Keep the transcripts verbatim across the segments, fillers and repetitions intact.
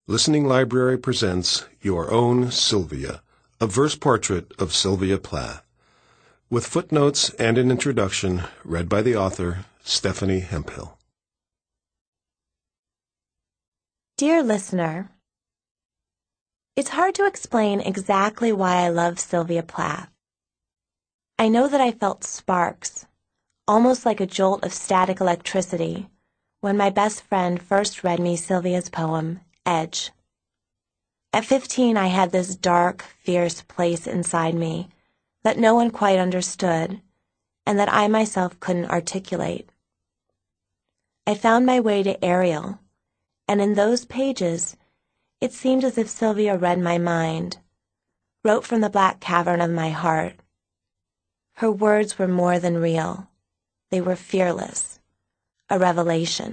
Listening Library presents Your Own Sylvia, a verse portrait of Sylvia Plath, with footnotes and an introduction read by the author, Stephanie Hemphill. Dear listener, it's hard to explain exactly why I love Sylvia Plath. I know that I felt sparks, almost like a jolt of static electricity, when my best friend first read me Sylvia's poem, Edge. At fifteen, I had this dark, fierce place inside me that no one quite understood and that I myself couldn't articulate. I found my way to Ariel, and in those pages, it seemed as if Sylvia read my mind, wrote from the black cavern of my heart. Her words were more than real. They were fearless, a revelation.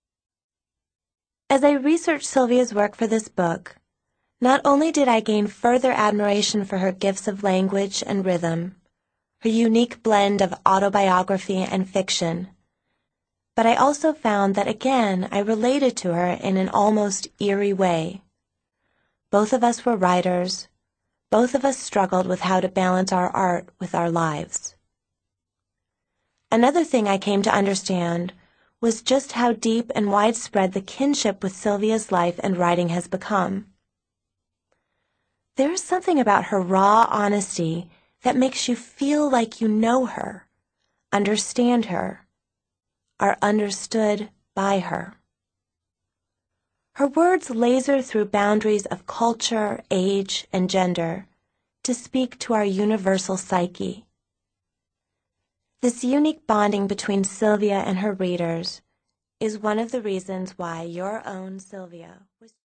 As I researched Sylvia's work for this book, not only did I gain further admiration for her gifts of language and rhythm, her unique blend of autobiography and fiction, but I also found that again I related to her in an almost eerie way. Both of us were writers. Both of us struggled with how to balance our art with our lives. Another thing I came to understand was just how deep and widespread the kinship with Sylvia's life and writing has become. There is something about her raw honesty that makes you feel like you know her, understand her, are understood by her. Her words laser through boundaries of culture, age, and gender to speak to our universal psyche. This unique bonding between Sylvia and her readers is one of the reasons why Your Own Sylvia was